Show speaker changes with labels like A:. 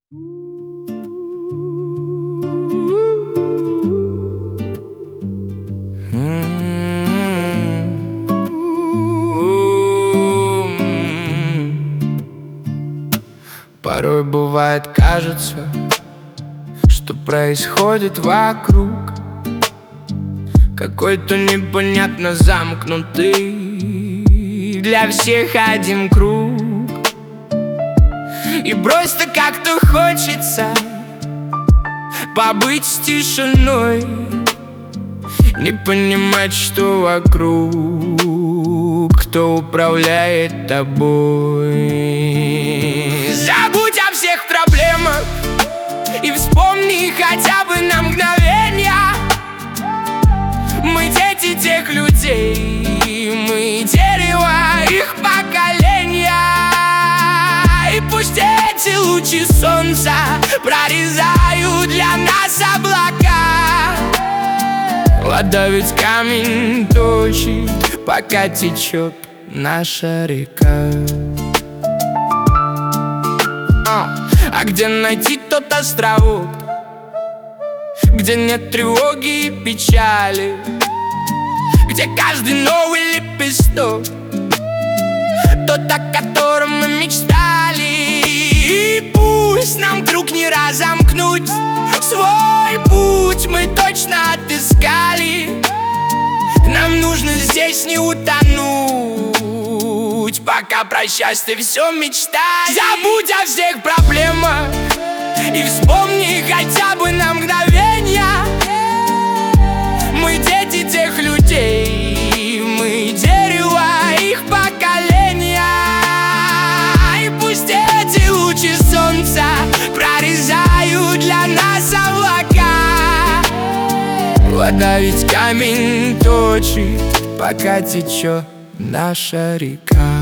A: Порой бывает, кажется, что происходит вокруг какой-то непонятно замкнутый для всех один круг. И просто как-то хочется побыть с тишиной, не понимать, что вокруг, кто управляет тобой. Забудь о всех проблемах и вспомни хотя бы на мгновенье. Мы дети тех людей, мы дерево их поколения. И пусть эти лучи солнца прорезают для нас облака. Вода ведь камень точит, пока течет наша река. А где найти тот островок, где нет тревоги и печали, где каждый новый лепесток тот, о котором мы мечтали. И пусть нам вдруг не разомкнуть свой путь, мы точно отыскали. Нам нужно здесь не утонуть, пока про счастье все мечтать. Забудь о всех проблемах и вспомни хотя бы на мгновенье. Мы дети тех людей, мы дерево их поколения. И пусть эти лучи солнца прорезают для нас облака. Вода ведь камень точит, пока течет наша река.